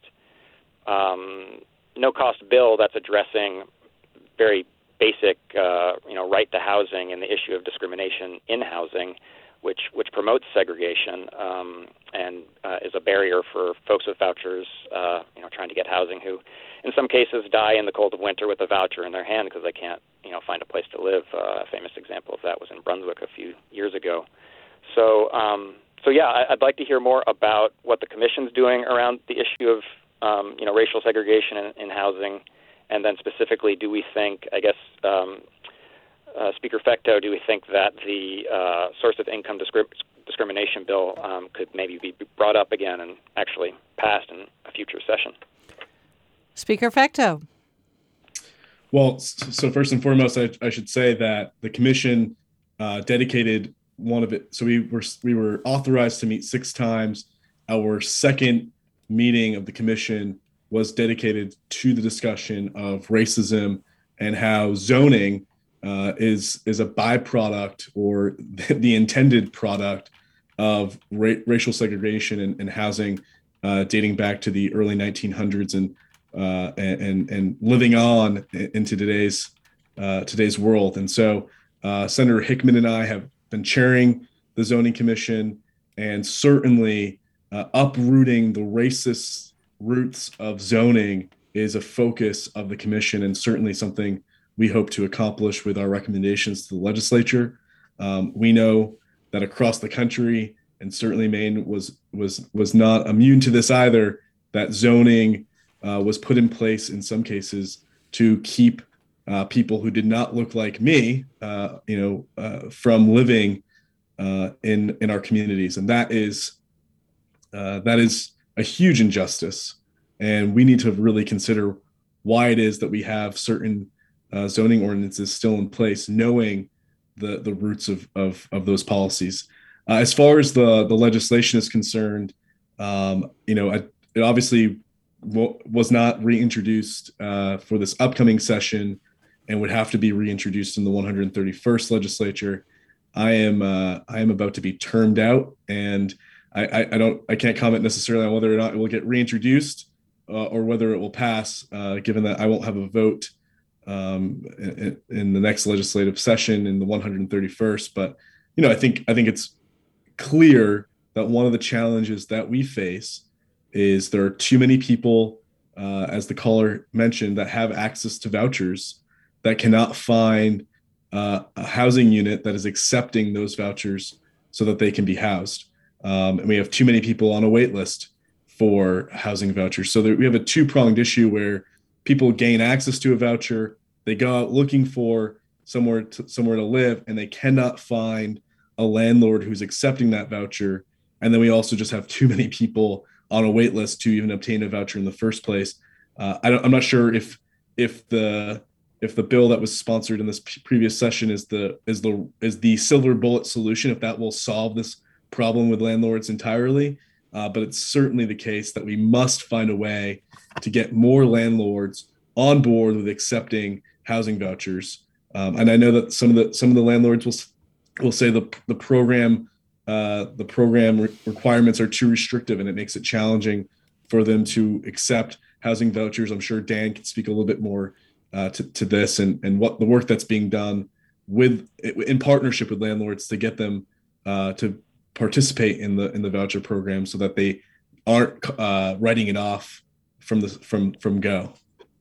[SPEAKER 9] um, no-cost bill that's addressing very basic, uh, you know, right to housing and the issue of discrimination in housing, which which promotes segregation um, and uh, is a barrier for folks with vouchers, uh, you know, trying to get housing who, in some cases, die in the cold of winter with a voucher in their hand because they can't, you know, find a place to live. Uh, a famous example of that was in Brunswick a few years ago. So, um, so yeah, I, I'd like to hear more about what the Commission's doing around the issue of, um, you know, racial segregation in, in housing, and then specifically, do we think, I guess, um, uh, Speaker Fecteau, do we think that the uh, source of income discri- discrimination bill um, could maybe be brought up again and actually passed in a future session?
[SPEAKER 1] Speaker Fecteau.
[SPEAKER 4] Well, so first and foremost, I, I should say that the Commission uh, dedicated one of it. So we were we were authorized to meet six times. Our second meeting of the Commission was dedicated to the discussion of racism and how zoning uh, is is a byproduct or the intended product of ra- racial segregation and, and housing uh, dating back to the early nineteen hundreds and uh, and and living on into today's uh, today's world. And so uh, Senator Hickman and I have been chairing the Zoning Commission, and certainly uh, uprooting the racist roots of zoning is a focus of the Commission, and certainly something we hope to accomplish with our recommendations to the legislature. Um, we know that across the country, and certainly Maine was was was not immune to this either, that zoning uh, was put in place in some cases to keep uh, people who did not look like me, uh, you know, uh, from living uh, in in our communities, and that is uh, that is a huge injustice. And we need to really consider why it is that we have certain uh, zoning ordinances still in place, knowing the the roots of of, of those policies. Uh, as far as the the legislation is concerned, um, you know, I, it obviously w- was not reintroduced uh, for this upcoming session, and would have to be reintroduced in the one hundred thirty-first legislature. I am uh, I am about to be termed out, and I, I, I don't I can't comment necessarily on whether or not it will get reintroduced uh, or whether it will pass, uh, given that I won't have a vote um, in, in the next legislative session in the one hundred thirty-first. But you know, I think I think it's clear that one of the challenges that we face is there are too many people, uh, as the caller mentioned, that have access to vouchers that cannot find uh, a housing unit that is accepting those vouchers so that they can be housed. Um, and we have too many people on a wait list for housing vouchers. So there, we have a two-pronged issue where people gain access to a voucher, they go out looking for somewhere to, somewhere to live, and they cannot find a landlord who's accepting that voucher. And then we also just have too many people on a wait list to even obtain a voucher in the first place. Uh, I don't, I'm not sure if if the if the bill that was sponsored in this p- previous session is the is the is the silver bullet solution, if that will solve this problem with landlords entirely. Uh, but it's certainly the case that we must find a way to get more landlords on board with accepting housing vouchers. Um, and I know that some of the some of the landlords will will say the the program uh, the program re- requirements are too restrictive, and it makes it challenging for them to accept housing vouchers. I'm sure Dan can speak a little bit more uh, to to this and and what the work that's being done with in partnership with landlords to get them uh, to participate in the in the voucher program so that they aren't uh, writing it off from the from from go.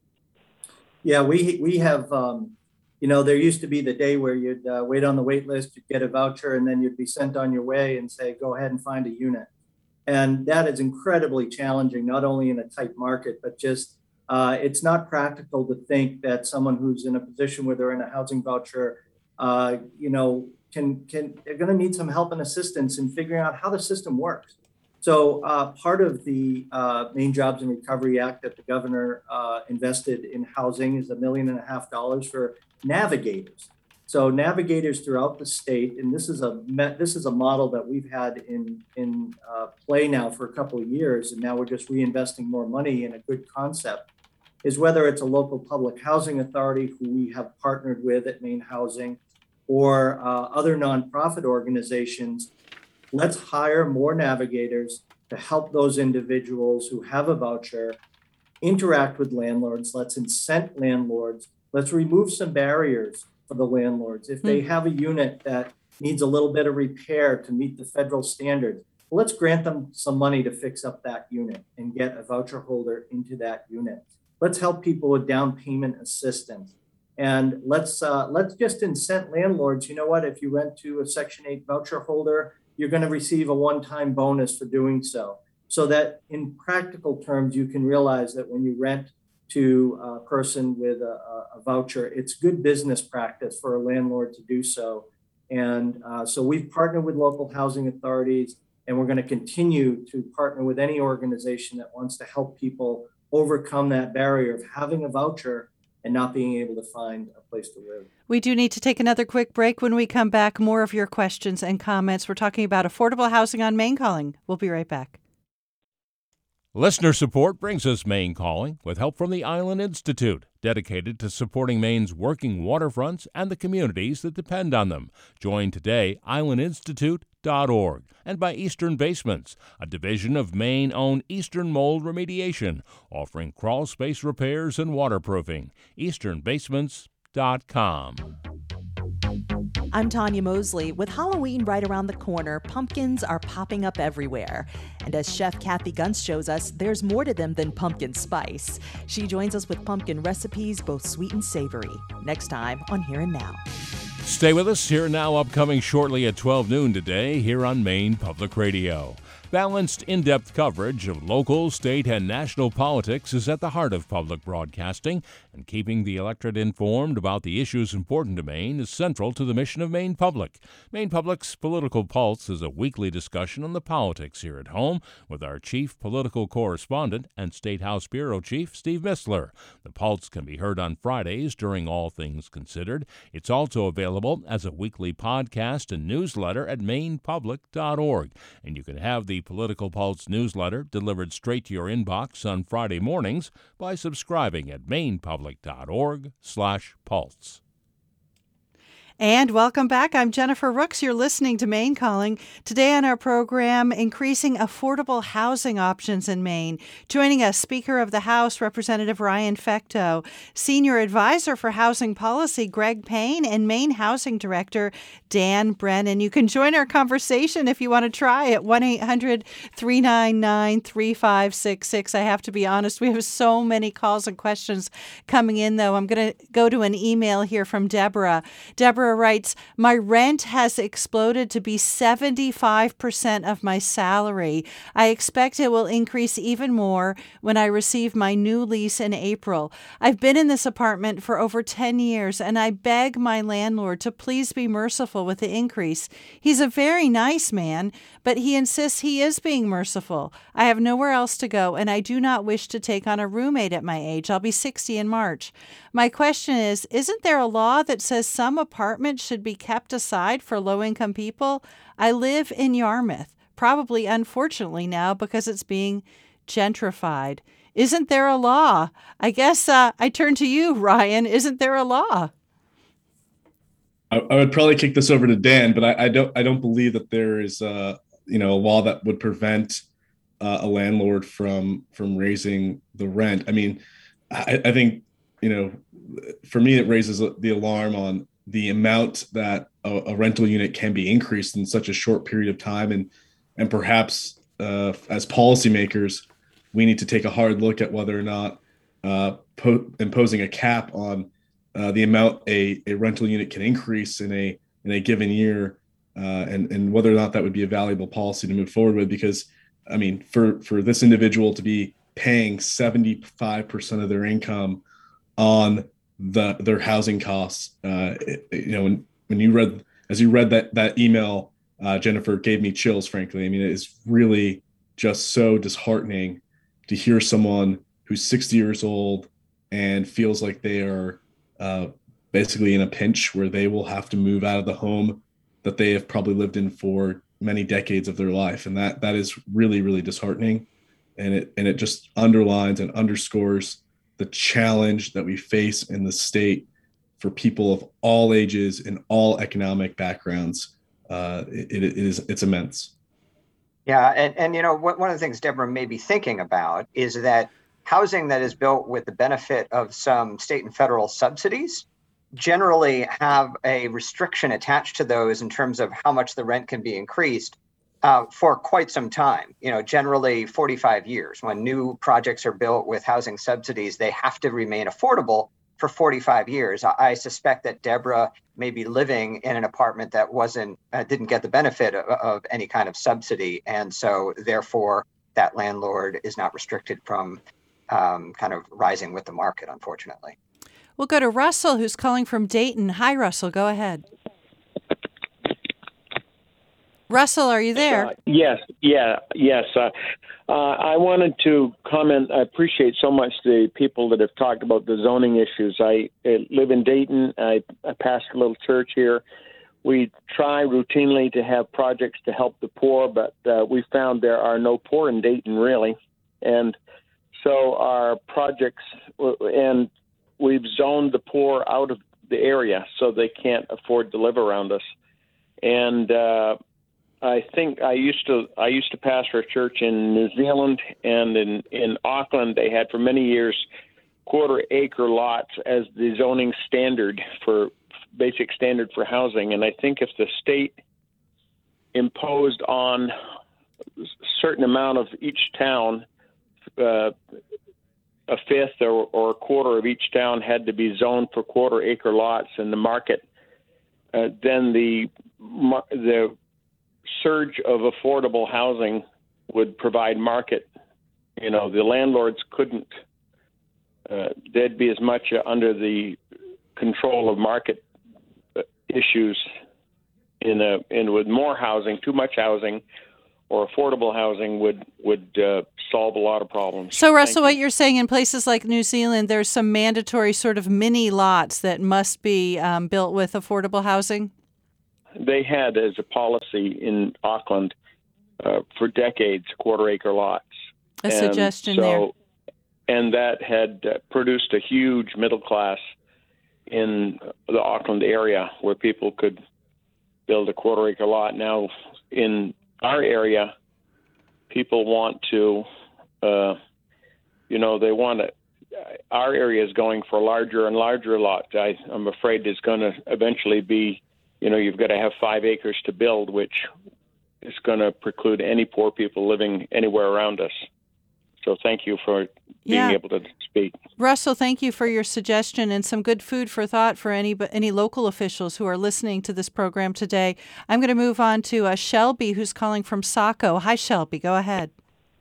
[SPEAKER 3] Yeah, we we have. Um, you know, there used to be the day where you'd uh, wait on the wait list, you'd get a voucher, and then you'd be sent on your way and say, go ahead and find a unit. And that is incredibly challenging, not only in a tight market, but just uh, it's not practical to think that someone who's in a position where they're in a housing voucher, uh, you know, can can they're going to need some help and assistance in figuring out how the system works. So uh, part of the uh, Maine Jobs and Recovery Act that the governor uh, invested in housing is a million and a half dollars for navigators. So navigators throughout the state, and this is a this is a model that we've had in in uh, play now for a couple of years, and now we're just reinvesting more money in a good concept, is whether it's a local public housing authority who we have partnered with at Maine Housing, or uh, other nonprofit organizations. Let's hire more navigators to help those individuals who have a voucher interact with landlords. Let's incent landlords. Let's remove some barriers for the landlords. If they have a unit that needs a little bit of repair to meet the federal standards, let's grant them some money to fix up that unit and get a voucher holder into that unit. Let's help people with down payment assistance. And let's uh, let's just incent landlords. You know what? If you rent to a Section eight voucher holder, you're going to receive a one-time bonus for doing so. So that in practical terms, you can realize that when you rent to a person with a, a voucher, it's good business practice for a landlord to do so. And uh, so we've partnered with local housing authorities, and we're going to continue to partner with any organization that wants to help people overcome that barrier of having a voucher and not being able to find a place to live.
[SPEAKER 1] We do need to take another quick break. When we come back, more of your questions and comments. We're talking about affordable housing on Maine Calling. We'll be right back.
[SPEAKER 5] Listener support brings us Maine Calling with help from the Island Institute, dedicated to supporting Maine's working waterfronts and the communities that depend on them. Join today, island institute dot org, and by Eastern Basements, a division of Maine-owned Eastern Mold Remediation, offering crawl space repairs and waterproofing. eastern basements dot com.
[SPEAKER 10] I'm Tanya Mosley. With Halloween right around the corner, pumpkins are popping up everywhere. And as Chef Kathy Gunst shows us, there's more to them than pumpkin spice. She joins us with pumpkin recipes, both sweet and savory. Next time on Here and Now.
[SPEAKER 5] Stay with us. Here and Now upcoming shortly at twelve noon today here on Maine Public Radio. Balanced, in-depth coverage of local, state, and national politics is at the heart of public broadcasting, and keeping the electorate informed about the issues important to Maine is central to the mission of Maine Public. Maine Public's Political Pulse is a weekly discussion on the politics here at home with our chief political correspondent and State House Bureau Chief, Steve Mistler. The Pulse can be heard on Fridays during All Things Considered. It's also available as a weekly podcast and newsletter at maine public dot org, and you can have the Political Pulse newsletter delivered straight to your inbox on Friday mornings by subscribing at maine public dot org slash pulse.
[SPEAKER 1] And welcome back. I'm Jennifer Rooks. You're listening to Maine Calling. Today on our program, increasing affordable housing options in Maine. Joining us, Speaker of the House, Representative Ryan Fecteau, Senior Advisor for Housing Policy, Greg Payne, and Maine Housing Director, Dan Brennan. You can join our conversation if you want to try at one eight hundred three nine nine three five six six. I have to be honest, we have so many calls and questions coming in, though. I'm going to go to an email here from Deborah. Deborah writes, my rent has exploded to be seventy-five percent of my salary. I expect it will increase even more when I receive my new lease in April. I've been in this apartment for over ten years, and I beg my landlord to please be merciful with the increase. He's a very nice man, but he insists he is being merciful. I have nowhere else to go, and I do not wish to take on a roommate at my age. I'll be sixty in March. My question is, isn't there a law that says some apartments should be kept aside for low-income people? I live in Yarmouth, probably unfortunately now because it's being gentrified. Isn't there a law? I guess uh, I turn to you, Ryan. Isn't there a law?
[SPEAKER 4] I, I would probably kick this over to Dan, but I, I don't. I don't believe that there is, uh, you know, a law that would prevent uh, a landlord from from raising the rent. I mean, I, I think, you know, for me, it raises the alarm on the amount that a, a rental unit can be increased in such a short period of time, and and perhaps uh, as policymakers, we need to take a hard look at whether or not uh, po- imposing a cap on uh, the amount a, a rental unit can increase in a in a given year, uh, and and whether or not that would be a valuable policy to move forward with. Because, I mean, for for this individual to be paying seventy-five percent of their income on the their housing costs, uh, it, you know, when when you read as you read that that email, uh, Jennifer, gave me chills. Frankly, I mean, it is really just so disheartening to hear someone who's sixty years old and feels like they are uh, basically in a pinch where they will have to move out of the home that they have probably lived in for many decades of their life. And that that is really, really disheartening. And it and it just underlines and underscores the challenge that we face in the state for people of all ages and all economic backgrounds. Uh, it, it is it's immense.
[SPEAKER 2] Yeah, and, and you know, what, one of the things Deborah may be thinking about is that housing that is built with the benefit of some state and federal subsidies generally have a restriction attached to those in terms of how much the rent can be increased uh, for quite some time. You know, generally forty-five years. When new projects are built with housing subsidies, they have to remain affordable for forty-five years. I, I suspect that Deborah may be living in an apartment that wasn't uh, didn't get the benefit of, of any kind of subsidy, and so therefore that landlord is not restricted from um, kind of rising with the market, unfortunately.
[SPEAKER 1] We'll go to Russell, who's calling from Dayton. Hi, Russell. Go ahead. Russell, are you there?
[SPEAKER 11] Uh, yes, yeah, yes. Uh, uh, I wanted to comment. I appreciate so much the people that have talked about the zoning issues. I, I live in Dayton. I, I pastor a little church here. We try routinely to have projects to help the poor, but uh, we found there are no poor in Dayton, really. And so our projects, and we've zoned the poor out of the area so they can't afford to live around us. And uh, I think I used to I used to pastor a church in New Zealand, and in, in Auckland they had for many years quarter acre lots as the zoning standard for basic standard for housing. And I think if the state imposed on a certain amount of each town, uh, a fifth or, or a quarter of each town had to be zoned for quarter acre lots in the market, uh, then the the surge of affordable housing would provide market. You know, the landlords couldn't, uh, they'd be as much under the control of market issues in a, in with more housing, too much housing, or affordable housing would, would uh, solve a lot of problems.
[SPEAKER 1] So, Russell, what you're saying, in places like New Zealand, there's some mandatory sort of mini lots that must be um, built with affordable housing?
[SPEAKER 11] They had as a policy in Auckland uh, for decades quarter acre lots.
[SPEAKER 1] A
[SPEAKER 11] and
[SPEAKER 1] suggestion
[SPEAKER 11] so,
[SPEAKER 1] there.
[SPEAKER 11] And that had uh, produced a huge middle class in the Auckland area where people could build a quarter acre lot. Now, in our area, people want to, uh, you know, they want to, our area is going for larger and larger lots. I, I'm afraid it's going to eventually be, you know, you've got to have five acres to build, which is going to preclude any poor people living anywhere around us. So thank you for being
[SPEAKER 1] yeah.
[SPEAKER 11] able to speak.
[SPEAKER 1] Russell, thank you for your suggestion and some good food for thought for any any local officials who are listening to this program today. I'm going to move on to uh, Shelby, who's calling from Saco. Hi, Shelby. Go ahead.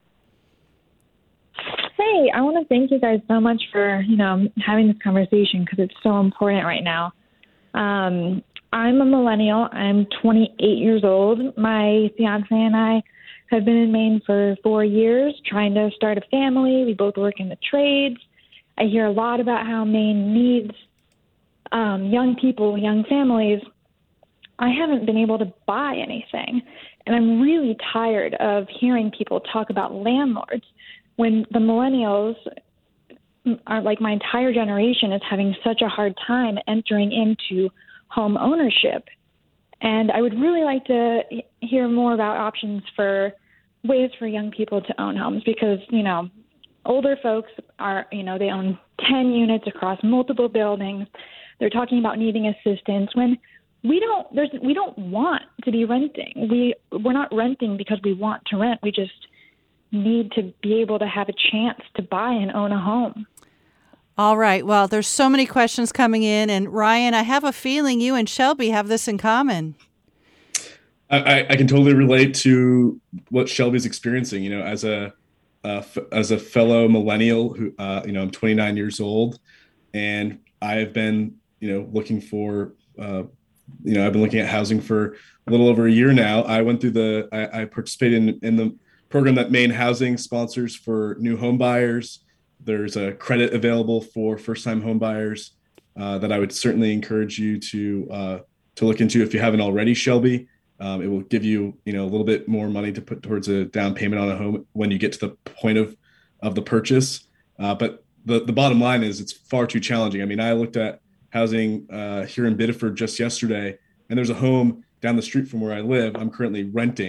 [SPEAKER 12] Hey, I want to thank you guys so much for, you know, having this conversation because it's so important right now. Um, I'm a millennial. I'm twenty-eight years old. My fiance and I have been in Maine for four years trying to start a family. We both work in the trades. I hear a lot about how Maine needs um, young people, young families. I haven't been able to buy anything, and I'm really tired of hearing people talk about landlords when the millennials are, like my entire generation, is having such a hard time entering into home ownership. And I would really like to hear more about options for ways for young people to own homes because, you know, older folks are, you know, they own ten units across multiple buildings. They're talking about needing assistance when we don't, there's, we don't want to be renting. We, we're not renting because we want to rent. We just need to be able to have a chance to buy and own a home.
[SPEAKER 1] All right. Well, there's so many questions coming in. And Ryan, I have a feeling you and Shelby have this in common.
[SPEAKER 4] I, I can totally relate to what Shelby's experiencing. You know, as a uh, f- as a fellow millennial who, uh, you know, I'm twenty-nine years old, and I've been, you know, looking for, uh, you know, I've been looking at housing for a little over a year now. I went through the, I, I participated in, in the program that Maine Housing sponsors for new home buyers. There's a credit available for first-time home buyers uh, that I would certainly encourage you to uh, to look into if you haven't already, Shelby. Um, it will give you, you know, a little bit more money to put towards a down payment on a home when you get to the point of, of the purchase. Uh, but the, the bottom line is it's far too challenging. I mean, I looked at housing uh, here in Biddeford just yesterday, and there's a home down the street from where I live. I'm currently renting,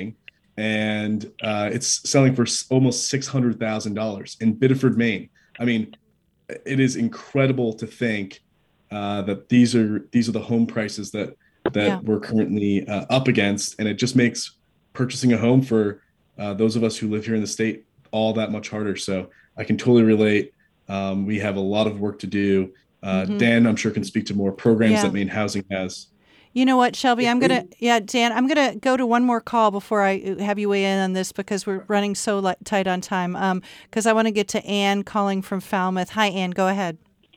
[SPEAKER 4] and uh, it's selling for almost six hundred thousand dollars in Biddeford, Maine. I mean, it is incredible to think uh, that these are these are the home prices that that yeah. we're currently uh, up against, and it just makes purchasing a home for uh, those of us who live here in the state all that much harder. So I can totally relate. Um, we have a lot of work to do. Uh, mm-hmm. Dan, I'm sure, can speak to more programs yeah. that Maine Housing has.
[SPEAKER 1] You know what, Shelby, I'm going to, yeah, Dan, I'm going to go to one more call before I have you weigh in on this because we're running so li- tight on time. Um, because I want to get to Ann calling from Falmouth. Hi, Ann, go ahead.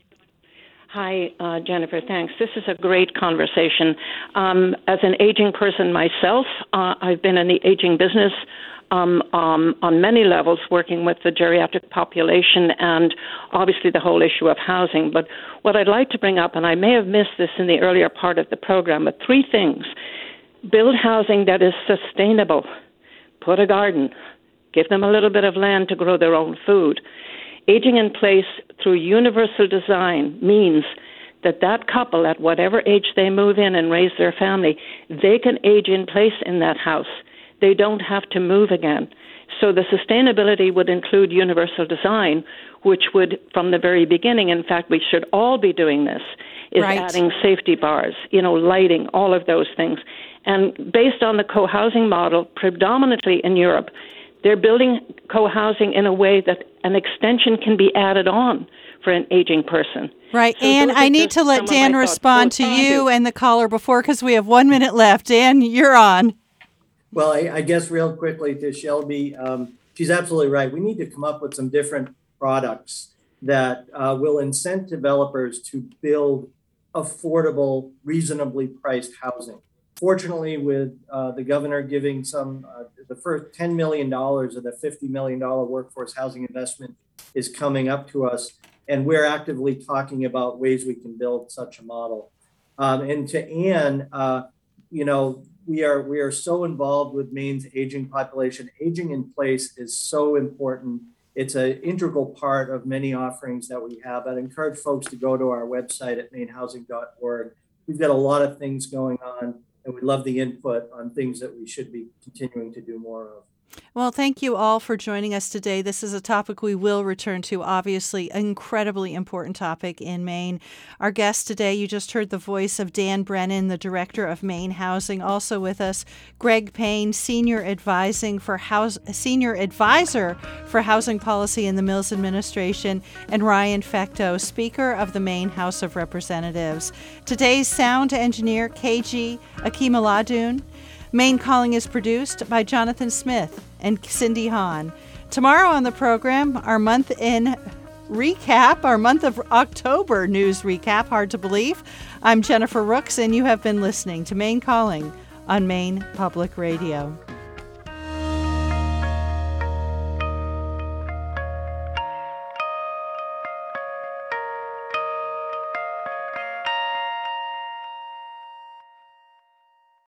[SPEAKER 13] Hi, uh, Jennifer, thanks. This is a great conversation. Um, as an aging person myself, uh, I've been in the aging business Um, um, on many levels, working with the geriatric population and obviously the whole issue of housing. But what I'd like to bring up, and I may have missed this in the earlier part of the program, but three things. Build housing that is sustainable. Put a garden. Give them a little bit of land to grow their own food. Aging in place through universal design means that that couple, at whatever age they move in and raise their family, they can age in place in that house. They don't have to move again. So the sustainability would include universal design, which would, from the very beginning, in fact, we should all be doing this, is right. adding safety bars, you know, lighting, all of those things. And based on the co-housing model, predominantly in Europe, they're building co-housing in a way that an extension can be added on for an aging person.
[SPEAKER 1] Right. So and I need to let Dan respond to you and the caller before because we have one minute left. Dan, you're on.
[SPEAKER 3] Well, I, I guess real quickly to Shelby, um, she's absolutely right. We need to come up with some different products that uh, will incent developers to build affordable, reasonably priced housing. Fortunately, with uh, the governor giving some, uh, the first ten million dollars of the fifty million dollars workforce housing investment is coming up to us, and we're actively talking about ways we can build such a model. Um, and to Ann, uh, you know, We are we are so involved with Maine's aging population. Aging in place is so important. It's an integral part of many offerings that we have. I'd encourage folks to go to our website at maine housing dot org. We've got a lot of things going on, and we'd love the input on things that we should be continuing to do more of.
[SPEAKER 1] Well, thank you all for joining us today. This is a topic we will return to, obviously, an incredibly important topic in Maine. Our guest today, you just heard the voice of Dan Brennan, the director of Maine Housing. Also with us, Greg Payne, senior advising for house, senior advisor for housing policy in the Mills administration, and Ryan Fecteau, speaker of the Maine House of Representatives. Today's sound engineer, K G Akimaladun. Maine Calling is produced by Jonathan Smith and Cindy Hahn. Tomorrow on the program, our month in recap, our month of October news recap, hard to believe. I'm Jennifer Rooks, and you have been listening to Maine Calling on Maine Public Radio.